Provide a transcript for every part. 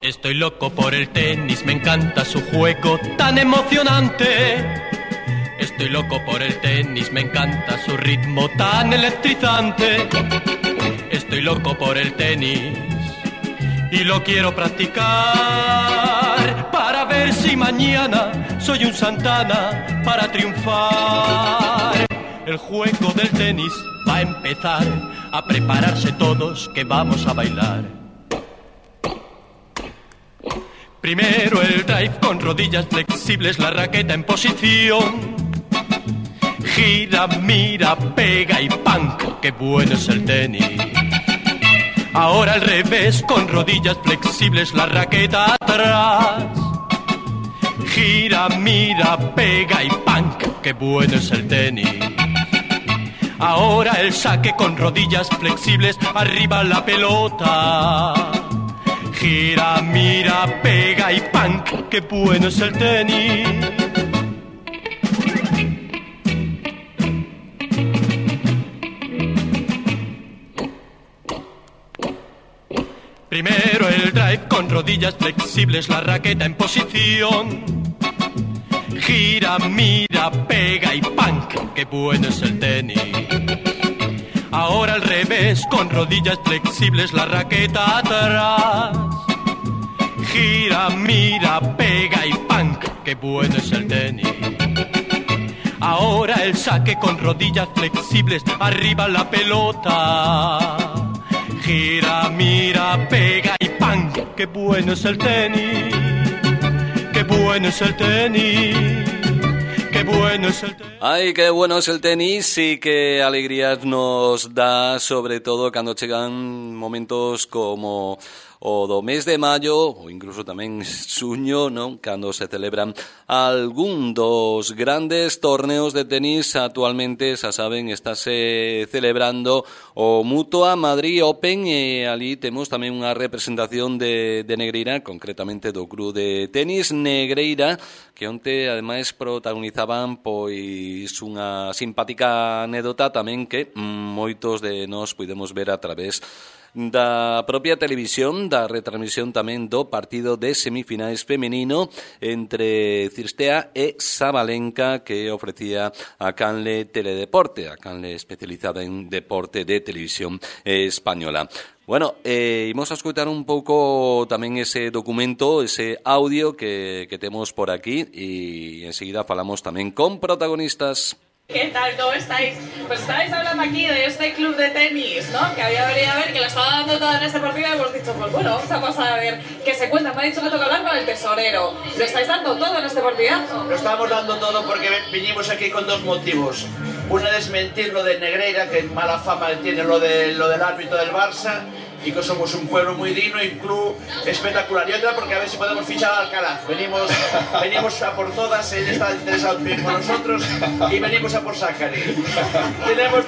Estoy loco por el tenis, me encanta su juego tan emocionante. Estoy loco por el tenis, me encanta su ritmo tan electrizante. Estoy loco por el tenis y lo quiero practicar para ver si mañana soy un Santana para triunfar. El juego del tenis va a empezar, a prepararse todos que vamos a bailar. Primero el drive con rodillas flexibles, la raqueta en posición. Gira, mira, pega y punk, qué bueno es el tenis. Ahora al revés, con rodillas flexibles, la raqueta atrás. Gira, mira, pega y punk, qué bueno es el tenis. Ahora el saque con rodillas flexibles, arriba la pelota. Gira, mira, pega y punk, qué bueno es el tenis. Primero el drive con rodillas flexibles, la raqueta en posición. Gira, mira, pega y punk, qué bueno es el tenis. Ahora al revés, con rodillas flexibles, la raqueta atrás. Gira, mira, pega y punk, qué bueno es el tenis. Ahora el saque con rodillas flexibles, arriba la pelota. Gira, mira, pega y punk, qué bueno es el tenis. Qué bueno es el tenis. Qué bueno es el tenis. Ay, qué bueno es el tenis y qué alegrías nos da, sobre todo cando chegan momentos como o do mes de maio, ou incluso tamén xuño, non? Cando se celebran algún dos grandes torneos de tenis. Actualmente, xa saben, estáse celebrando o Mutua Madrid Open e ali temos tamén unha representación de Negreira, concretamente do Club de Tenis Negreira, que onte ademais protagonizaban pois unha simpática anécdota tamén que moitos de nós podemos ver a través da propia televisión, da retransmisión tamén do partido de semifinais femenino entre Cirstea e Sabalenka que ofrecía a Canle Teledeporte, a Canle especializada en deporte de televisión española. Bueno, imos a escutar un pouco tamén ese documento, ese audio que temos por aquí e enseguida falamos tamén con protagonistas. ¿Qué tal? ¿Cómo estáis? Pues estáis hablando aquí de este club de tenis, ¿no? Que había venido a ver, que lo estaba dando todo en este partido y hemos dicho, pues bueno, vamos a pasar a ver qué se cuenta. Me ha dicho que toca hablar con el tesorero. ¿Lo estáis dando todo en este partidazo? Lo estamos dando todo porque vinimos aquí con dos motivos. Uno es desmentir lo de Negreira, que mala fama tiene lo del árbitro del Barça, y que somos un pueblo muy digno y un club espectacular. Y otra porque a ver si podemos fichar a Alcaraz. Venimos a por todas, él está interesado por nosotros y venimos a por Sakari. Tenemos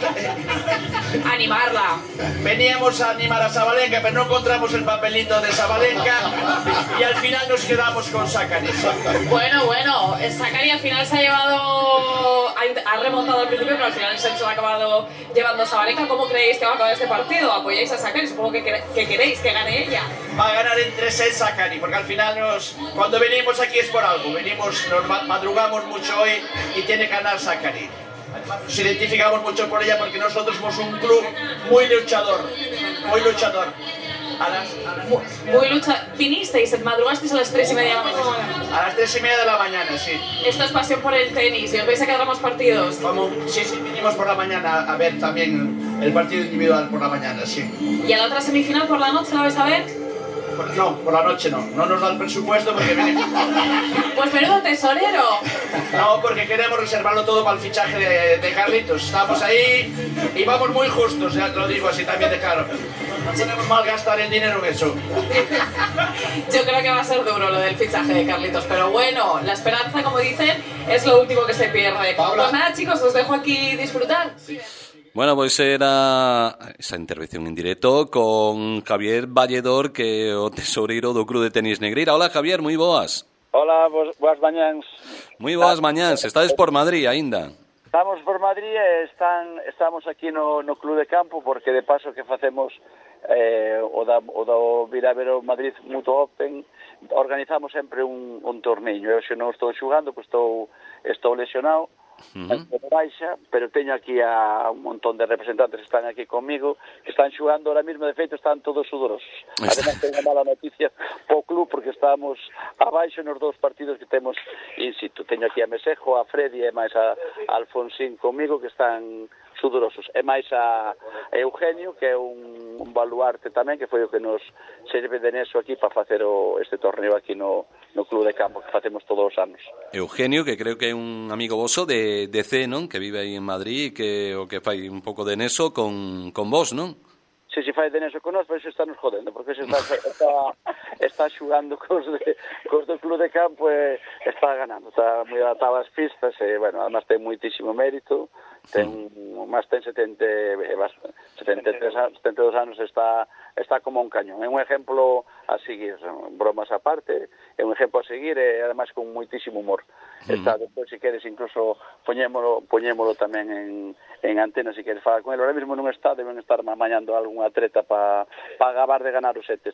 animarla. Veníamos a animar a Sabalenka, pero no encontramos el papelito de Sabalenka y al final nos quedamos con Sakari. Bueno, Sakari al final se ha llevado, ha remontado al principio, pero al final se ha acabado llevando a Sabalenka. ¿Cómo creéis que va a acabar este partido? ¿Apoyáis a Sakari? Supongo que queréis que gane ella. Va a ganar entre 6 Sakari, porque al final cuando venimos aquí es por algo. Nos madrugamos mucho hoy y tiene que ganar Sakari. Nos identificamos mucho por ella porque nosotros somos un club muy luchador, muy luchador. Vinisteis, madrugasteis a las 3:30 de la mañana. A las 3:30 de la mañana, sí. Esto es pasión por el tenis y os vais a quedar más partidos. Sí, vinimos por la mañana a ver también el partido individual por la mañana, sí. ¿Y a la otra semifinal por la noche la vais a ver? No, por la noche no nos da el presupuesto porque venimos. Pues menudo tesorero. No, porque queremos reservarlo todo para el fichaje de Carlitos. Estamos ahí y vamos muy justos, ya te lo digo así también de claro. No podemos malgastar el dinero en eso. Yo creo que va a ser duro lo del fichaje de Carlitos, pero bueno, la esperanza, como dicen, es lo último que se pierde. Paula. Pues nada, chicos, os dejo aquí disfrutar. Sí. Bueno, pois era esa intervención en directo con Javier Valledor, que é o tesoureiro do Club de Tenis Negreira. Hola, Javier, moi boas. Hola, boas mañáns. Moi boas mañáns, estades por Madrid aínda. Estamos por Madrid e estamos aquí no Club de Campo porque de paso que facemos o do Viravero Madrid Mutuo Open, organizamos sempre un torneio. Eu se non estou xugando, pois estou lesionado, baixa, pero teño aquí a un montón de representantes que están aquí comigo, que están xugando ahora mismo, de feito están todos sudorosos. Además, tengo unha mala noticia po club porque estamos abaixo nos 2 partidos que temos in situ. Teño aquí a Mesejo, a Freddy e máis a Alfonsín comigo que están sudorosos. E máis a Eugenio, que é un baluarte tamén, que foi o que nos serve de neso aquí para facer este torneo aquí no Club de Campo, que facemos todos os anos. Eugenio, que creo que é un amigo voso de C, non? Que vive aí en Madrid, que o que fai un pouco de neso con vos, non? Si fai de neso con nós, pero iso está nos jodendo, porque iso está xugando cos do Club de Campo e está ganando, está moi adaptado ás pistas e, bueno, además ten moitísimo mérito, ten 72 anos, está como un cañón. É un exemplo a seguir, bromas aparte, é un exemplo a seguir e, además, con moitísimo humor. Está, despois, se queres, incluso poñémolo tamén en antena, se queres falar con ele. Ahora mesmo non está, deben estar mañando algunha treta para acabar de ganar os setes.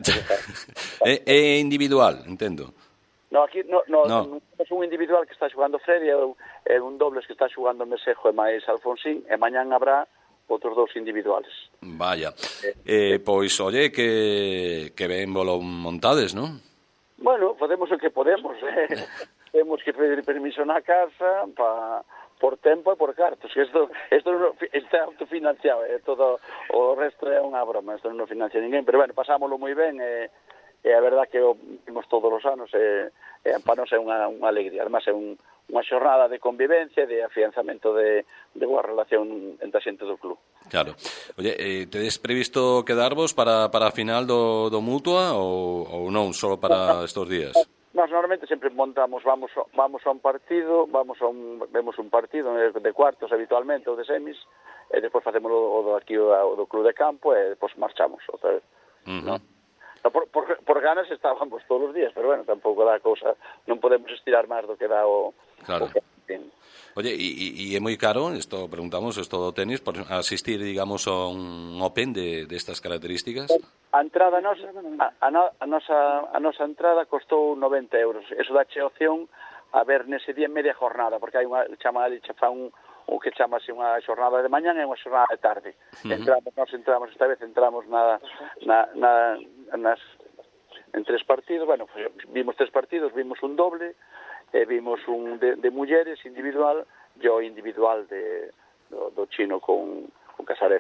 É individual, entendo. No, aquí no. É un individual que está xugando Freddy, é un dobles que está xugando Mesejo e máis Alfonsín, e mañán habrá outros 2 individuales. Vaya. Pois, oye, que ben volo montades, non? Bueno, facemos o que podemos. Temos que pedir permiso na casa por tempo e por cartos. Isto é autofinanciado, todo o resto é unha broma, isto non financia ninguén, pero bueno, pasámoslo moi ben e a verdad que o vimos todos os anos e para nós é unha alegría. Además é unha xornada de convivencia, de afianzamento de boa relación entre a xente do club. Claro. Oye, tedes previsto quedarvos para a final do Mutua ou non, só para estes días? Nós normalmente sempre montamos, vamos a un partido, vemos un partido de cuartos habitualmente ou de semis, e despois facemos o do Club de Campo e despois marchamos outra vez. ¿No? Por ganas estábamos todos os días, pero bueno, tampouco dá cousa, non podemos estirar máis do que dá o... Claro. Oye, e é moi caro, preguntamos, isto do tenis, por asistir, digamos, a un Open de estas características? A entrada a nosa entrada costou 90 euros. Eso dache opción a ver nese día media jornada, porque hai unha o que chamase unha xornada de mañán e unha xornada de tarde. Entramos esta vez en 3 partidos, bueno, vimos 3 partidos, vimos un doble, vimos un de mulleres individual e o individual do chino con Casares.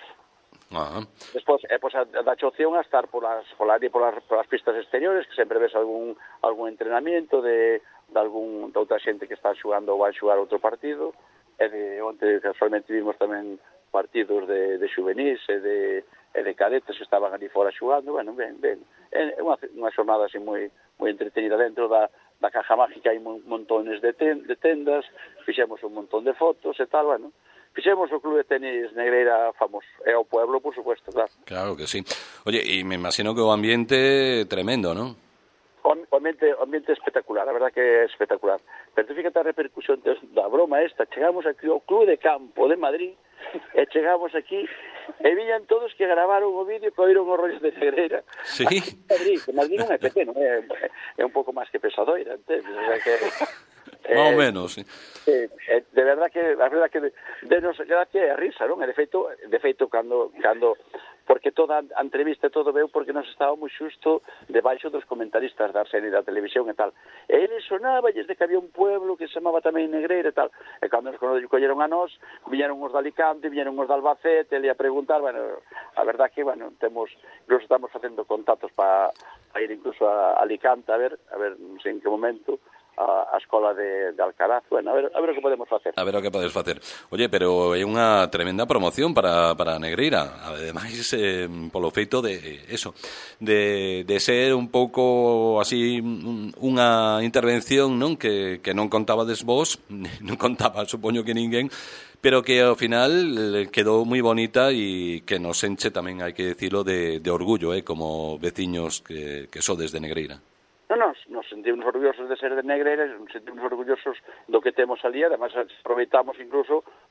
Despois dache opción a estar por las pistas exteriores, que sempre ves algún entrenamiento de outra xente que está xugando ou vai xogar outro partido, e onte casualmente vimos tamén partidos de juvenis e de cadetes que estaban ali fora xugando. Bueno, ben, é unha xornada así moi entretenida. Dentro da caja mágica hai montones de tendas, fixemos un montón de fotos e tal, bueno, fixemos o Club de Tenis Negreira famoso, e o pueblo, por supuesto, claro. Claro que sí. Oye, e me imagino que o ambiente tremendo, non? O ambiente espectacular, a verdad que é espectacular. Pero tú fíjate a repercusión da broma esta. Chegamos aquí ao Club de Campo de Madrid e chegamos aquí e viñan todos que gravaron o vídeo que oíron os rollos de Negreira. Sí? Madrid non é pequeno, é un pouco máis que Pesadoira, entendes? O sea que... Más ou menos, sí. De verdad que denos gracia e a risa, non? E de feito cando porque toda a entrevista e todo veu porque nos estábamos xusto debaixo dos comentaristas da serie da televisión e tal. E eles sonaba desde que había un pueblo que se chamaba tamén Negreira e tal. E cando nos colleron a nós, viñeron os de Alicante, viñeron os de Albacete, e a preguntar, bueno, a verdad que, bueno, incluso estamos facendo contactos para ir incluso a Alicante a ver non sei en que momento, a escola de Alcaraz. Bueno, a ver o que podemos facer. A ver o que podes facer. Oye, pero é unha tremenda promoción para Negreira, ademais polo feito de eso, de ser un pouco así unha intervención, non, que non contabades vos, non contaba, supoño que ninguén, pero que ao final quedou moi bonita e que nos enche tamén, hai que decirlo, de orgullo, como veciños que sodes de Negreira. Nos sentimos orgullosos de ser de Negreira, nos sentimos orgullosos do que temos ali, además aproveitamos incluso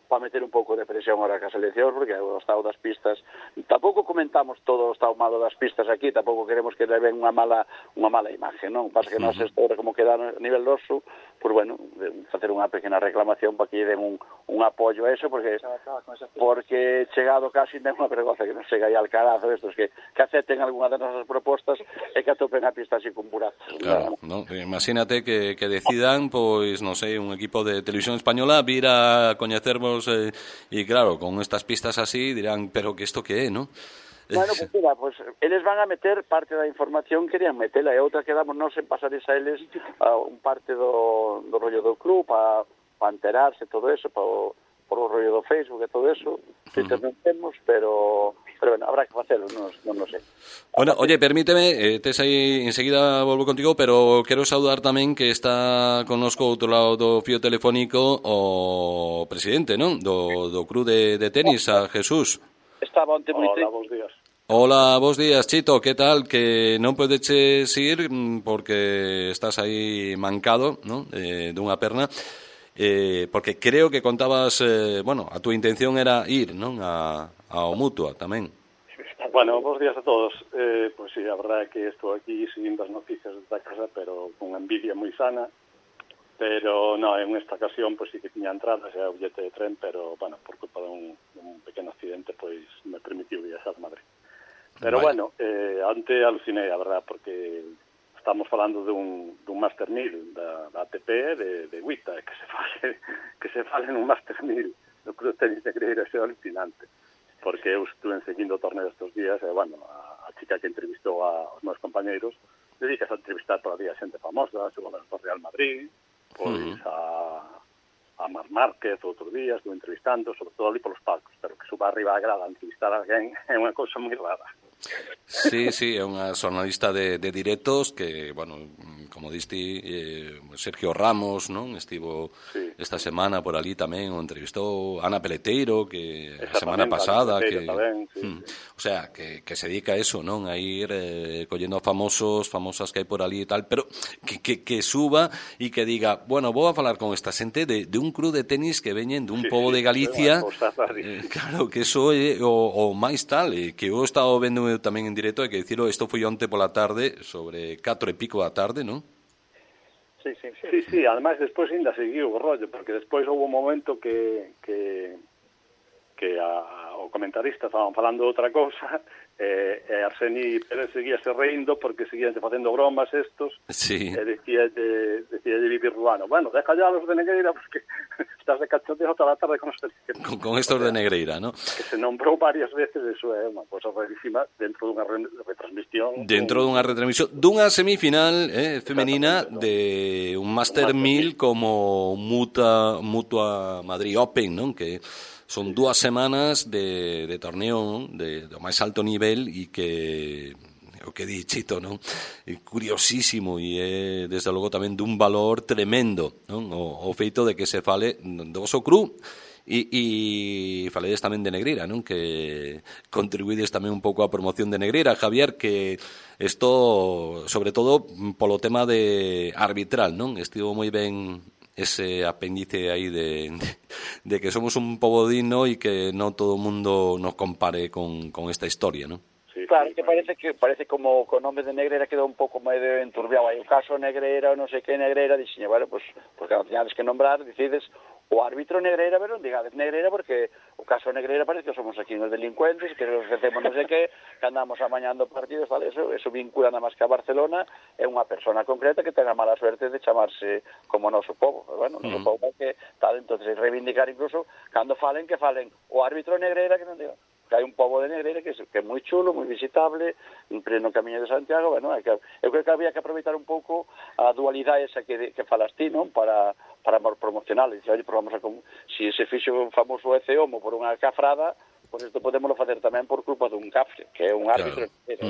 para meter un pouco de presión ahora que a selección, porque o estado das pistas, tampouco comentamos todo o estado malo das pistas aquí, tampouco queremos que leven unha mala imagen, non? Pasa que nós isto como queda a nivel noso, pues bueno, facer unha pequena reclamación para que den un apoio a eso, porque chegado casi non é unha vergonza que non chega aí Alcarazo estos que acepten algunha das nosas propostas e que atopen a pista así con burazos. Claro, ¿no? Imagínate que decidan, pois, non sei, un equipo de televisión española vir a coñecervos e claro, con estas pistas así dirán, pero que isto que é, ¿no? Bueno, pues mira, pues eles van a meter parte da información que querían metela e outra quedamos nós en pasarles a eles un parte do rollo do club para enterarse todo eso, por o rollo do Facebook e todo eso, que temos, pero bueno, habrá que facelo, non sei. Bueno, oye, permíteme, tes aí, enseguida volvo contigo, pero quero saudar tamén que está connosco ao outro lado do fío telefónico o presidente, non? Do club de tenis, a Jesús. Estaba onte moi triste. Hola, bons días. Hola, bos días, Chito, que tal? Que non podeches ir porque estás aí mancado, non? Dunha perna. Porque creo que contabas, bueno, a túa intención era ir, non? Ao Mutua tamén. Bueno, bons días a todos. Pois sí, a verdade é que estou aquí seguindo as noticias da casa, pero con envidia moi sana. Pero, no, en esta ocasión, pois sí que tiña entradas e o billete de tren, pero, bueno, por culpa dun pequeno accidente, pois me permitiu viaxar a Madrid. Pero, bueno, ante alucinei, a verdade, porque estamos falando dun Master 1000 da ATP de Huita, que se fale nun Master 1000 do Club de Tenis de Negreira, é alucinante. Porque eu estuve seguindo o torneo estes días, e, bueno, a chica que entrevistou aos meus compañeiros, dedicas a entrevistar por día xente famosa, xogadores do Real Madrid, pois a Marc Márquez, outros días, estuve entrevistando, sobre todo ali polos palcos, pero que suba arriba a grada a entrevistar a alguén é unha cousa moi rara. Sí, é unha xornalista de directos que, bueno, como diste, Sergio Ramos, non? Estivo esta semana por ali tamén, o entrevistou Ana Peleteiro, que a semana pasada, que tamén, o sea, que se dedica a eso, non? A ir collendo famosas que hai por ali e tal, pero que suba e que diga, bueno, vou a falar con esta xente de un club de tenis que veñen dun pobo de Galicia, claro, que eso é o máis tal, que eu estaba vendo tamén en directo, hai que dicirlo, isto foi onte pola tarde, sobre 4 e pico da tarde, non? Sí, ademais despois ainda seguiu o rollo, porque despois houve un momento que o comentarista estaban falando outra cousa e Arseni Pérez seguíase reindo porque seguían facendo bromas estos e decía de Vivir Ruano, bueno, deja ya los de Negreira porque estás de cachondeo toda a tarde con estos de Negreira, ¿no? Que se nombrou varias veces, eso é unha cosa rarísima dentro dunha retransmisión dunha semifinal femenina de un Master 1000 como Mutua Madrid Open, non? Que son 2 semanas de torneo do máis alto nivel e que o que di Chito, non? É curiosísimo e é desde logo tamén dun valor tremendo, non? O feito de que se fale do voso club e faledes tamén de Negreira, non? Que contribuídes tamén un pouco á promoción de Negreira, Javier, que isto, sobre todo polo tema de arbitral, non? Estivo moi ben ese apéndice aí de que somos un pobo digno e que non todo o mundo nos compare con esta historia, non? Claro, que parece como o nome de Negreira quedou un pouco medio enturbiado. Hai o caso Negreira, non sei que Negreira, dixen, bueno, pues cando tiñades que nombrar, decides o árbitro Negreira, pero non digades Negreira porque o caso Negreira parece que somos aquí uns delincuentes, que nos facemos non sei que andamos amañando partidos, vale, eso vincula nada máis que a Barcelona, é unha persona concreta que ten a mala suerte de chamarse como noso povo, pero bueno, noso povo que tal, entonces reivindicar incluso cando falen, que falen o árbitro Negreira, que non digan que hai un pobo de Negreira que é moi chulo, moi visitable, en pleno Camiño de Santiago, bueno, eu creo que había que aproveitar un pouco a dualidade esa que falas ti, non? Para promocionar, dice, oye, vamos a si se fixo un famoso EC Homo por unha cafrada, pois isto podémoslo facer tamén por culpa dun cafre, que é un árbitro,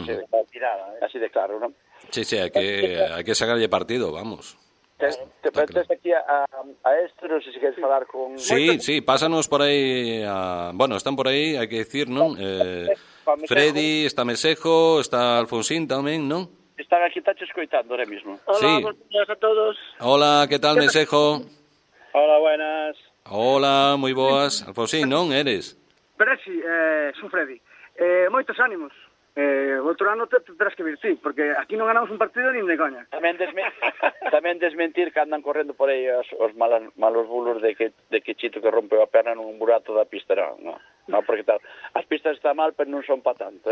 así de claro, non? Sí, hai que sacarlle partido, vamos. Te prestes aquí a esto, non sei se queres falar con... Sí, pásanos por aí bueno, están por aí, hai que decir, non? Freddy, está Mesejo, está Alfonsín tamén, non? Están aquí, tacho escoitando ahora mismo. Hola, buenos días a todos. Hola, que tal, Mesejo? Hola, buenas. Hola, moi boas. Alfonsín, non eres? Pero si, son Freddy. Moitos ánimos. Outro ano terás que vir ti, porque aquí non ganamos un partido nin de coña. Tamén desmentir que andan correndo por aí os malos bulos de que Chito que rompeu a perna nun burato da pista, non, porque tal, as pistas están mal, pero non son pa tanto,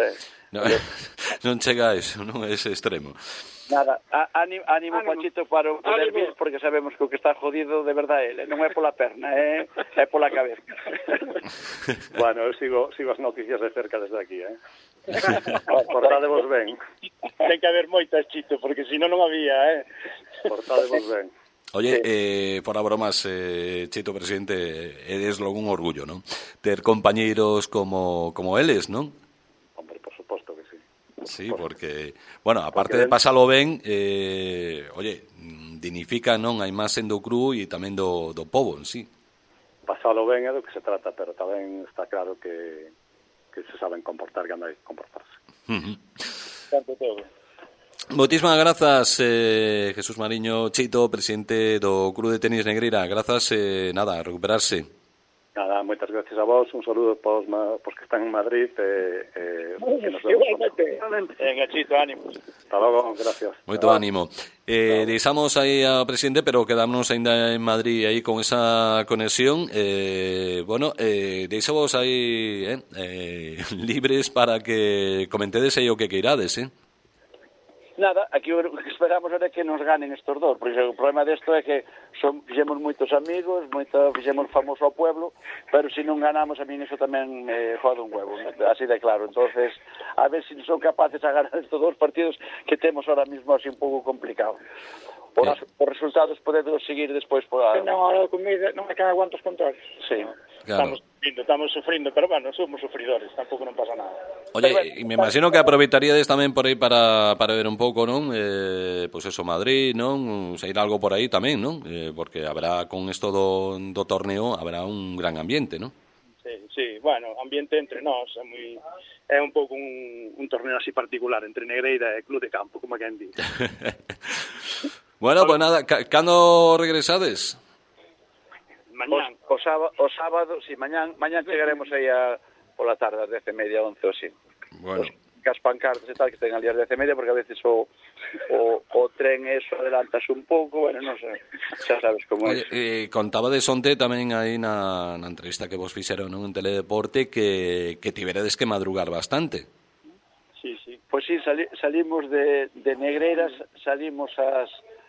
Non chega a eso, non é ese extremo. Nada, ánimo pa Chito para o derbi, porque sabemos que o que está jodido de verdade ele, non é pola perna, é pola cabeza. Bueno, eu sigo as noticias de cerca desde aquí, Portadevos ben. Ten que haber moitas, Chito, porque senón non había, Portadevos ben. Oye, fora bromas, Chito, presidente, eres logo un orgullo, non? Ter compañeiros como eles, non? Hombre, por suposto que sí. Sí, porque, bueno, aparte de pasalo ben, oye, dignifica, non? Hai máis en do cru e tamén do pobo, en sí. Pasalo ben é do que se trata, pero tamén está claro que se saben comportar, que andan a comportarse. Tanto todo. Moitísimas grazas, Jesús Mariño, Chito, presidente do Club de Tenis Negreira. Grazas, nada, a recuperarse. Nada, moitas gracias a vos, un saludo pos que están en Madrid, que nos vemos. Venga, Chito, ánimo. Hasta logo, gracias. Moito ánimo. Deixamos aí ao presidente, pero quedámonos ainda en Madrid aí con esa conexión. Bueno, deixamos aí libres para que comentedes aí o que queirades, Nada, aquí o que esperamos é que nos ganen estos dos, porque o problema desto é que fixemos moitos amigos, fixemos famoso ao pueblo, pero se non ganamos a min iso tamén jode un huevo, así de claro. Entonces, a ver se son capaces a ganar estos dos partidos que temos ahora mismo así un pouco complicado. Por resultados podemos seguir despois por a... Non, a comida non é que aguantos contrarios. Sí. Claro. Estamos sufrindo, pero bueno, somos sufridores, tampouco non pasa nada. Oye, me imagino que aproveitaríades tamén por aí para ver un pouco, non? Pois eso, Madrid, non? Sair algo por aí tamén, non? Porque habrá, con isto do torneo, habrá un gran ambiente, non? Sí, bueno, ambiente entre nós, é un pouco un torneo así particular, entre Negreira e Club de Campo, como quen di. Bueno, pues nada, cando regresades? Mañán. O sábado, si, mañán chegaremos aí pola tarde, ás 10:30, 11 ou así. Bueno. As pancartas e tal, que estén ali ás 10:30, porque a veces o tren eso adelantas un pouco, bueno, non sei, xa sabes como é. Contaba de sonte tamén aí na entrevista que vos fixeron en Teledeporte que tiveredes que madrugar bastante. Sí. Pois sí, salimos de Negreiras, salimos ás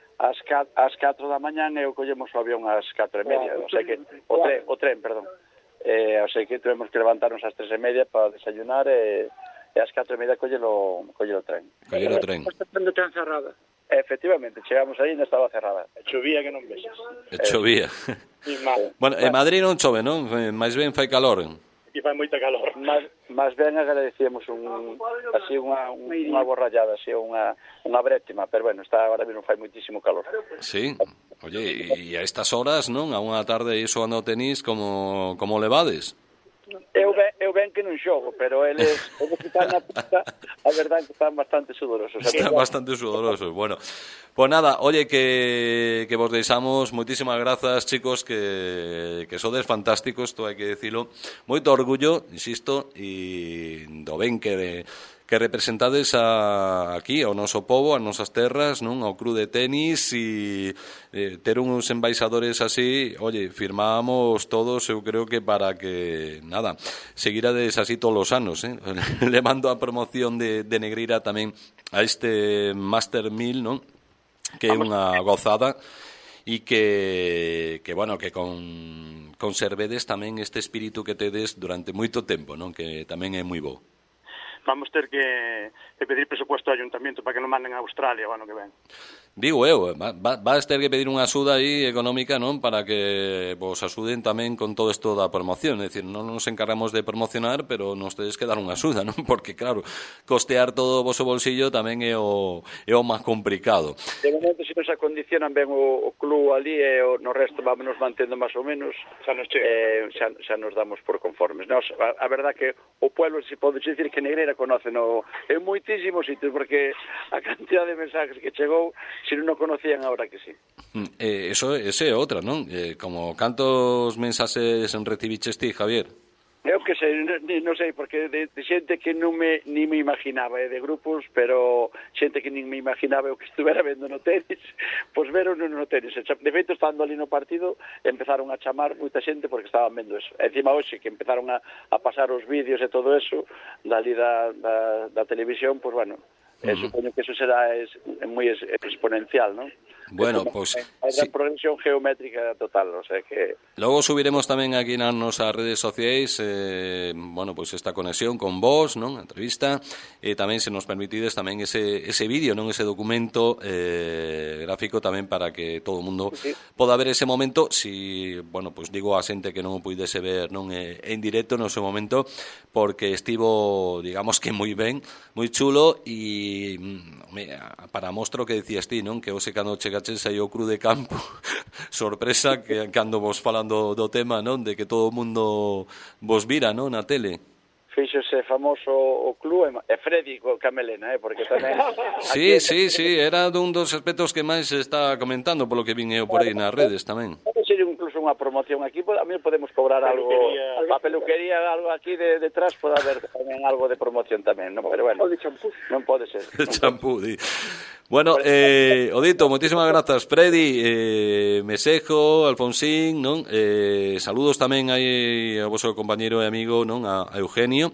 4 da mañán e o collemos o avión ás 4:30, o sea que o tren, perdón. O sea que tuvemos que levantarnos ás 3:30 para desayunar e ás 4:30 collelo tren. Collelo tren. Estando tan cerrada. Efectivamente, chegamos aí e non estaba cerrada. Chovía que non vexas. Chovía. Bueno, en Madrid non chove, non? Mais ben fai calor. Aquí fai moita calor. Mas ben agradecíamos unha borrallada, así unha brétima, pero bueno, está agora mesmo fai moitísimo calor. Sí. Oye, e a estas horas, non? A unha tarde iso ando tenis, como levades? Eu ben que non xogo, pero eles que están na pista, a verdade que están bastante sudorosos. Están bastante sudorosos, bueno. Pues nada, oye, que vos deixamos, moitísimas grazas, chicos, que sodes fantásticos, isto hai que dicilo. Moito orgullo, insisto, e do ben que representades aquí ao noso pobo, ás nosas terras, non, ao Club de Tenis, e ter uns embaixadores así, oye, firmábamos todos, eu creo que para que, nada, seguirades así todos os anos, levando a promoción de Negreira tamén a este Master 1000, non? Que é unha gozada e que bueno, que conservedes tamén este espírito que tedes durante moito tempo, non? Que tamén é moi bo. Vamos ter que pedir presupuesto ao ayuntamiento para que non manden a Australia o ano que ven. Digo eu, vas ter que pedir unha axuda aí económica, non? Para que vos axuden tamén con todo isto da promoción. É dicir, non nos encargamos de promocionar, pero nos tedes que dar unha axuda, non? Porque, claro, costear todo o vosso bolsillo tamén é o máis complicado. De momento, se nos acondicionan ben o club ali e no resto vámonos mantendo máis ou menos, xa nos damos por conformes. A verdad que o pueblo, se pode dicir que Negreira conocen en moitísimos sitios, porque a cantidad de mensajes que chegou, se non o conocían, agora que sí. Ese é outra, non? Como cantos mensaxes recibiches ti, Javier? Eu que sei, non sei, porque de xente que ni me imaginaba, de grupos, pero xente que nin me imaginaba o que estuvera vendo no tenis, pois veron no tenis. De feito, estando ali no partido, empezaron a chamar moita xente porque estaban vendo eso. Encima hoxe que empezaron a pasar os vídeos e todo eso, dali da televisión, pois bueno, supoño que eso será moi exponencial, non? Bueno, pois... É progresión geométrica total, o sea que... Logo subiremos tamén aquí nas nosas redes sociais pois esta conexión con vos, non? A entrevista, e tamén, se nos permitides, tamén ese vídeo, non? Ese documento gráfico tamén para que todo o mundo poda ver ese momento. Si, pois digo a xente que non o puidese ver non en directo no seu momento, porque estivo, digamos que moi ben, moi chulo, e para mostro que decías ti, non? Que hoxe cando chegaches aí ao Cruz de Campo, sorpresa que cando vos falando do tema, non? De que todo o mundo vos vira, non? Na tele. Fíxose famoso o club e Freddy Camelena, porque tamén... Sí, era dun dos aspectos que máis se está comentando, polo que vin eu por aí nas redes tamén. Pode ser incluso unha promoción aquí, a mí podemos cobrar algo, a peluquería, algo aquí detrás, pode haber tamén algo de promoción tamén, non? Pero bueno, non pode ser. Champú, di. Bueno, Odito, moitísimas grazas, Freddy, Mesejo, Alfonsín, non? Saludos tamén aí ao vosso compañeiro e amigo, non? A Eugenio.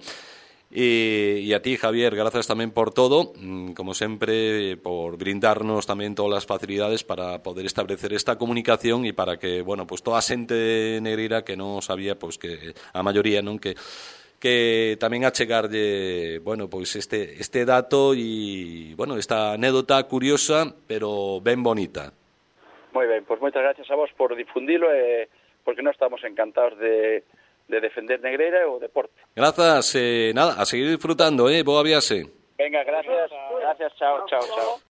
E a ti, Javier, grazas tamén por todo, como sempre, por brindarnos tamén todas as facilidades para poder establecer esta comunicación e para que, pues toda a xente negreira que non sabía, pues que a maioría, non, que tamén achegarlle, pois este dato e, esta anécdota curiosa, pero ben bonita. Moi ben, pois moitas gracias a vos por difundilo, porque nós estamos encantados de defender Negreira e o deporte. Grazas, nada, a seguir disfrutando, boa viaxe. Venga, gracias, chao.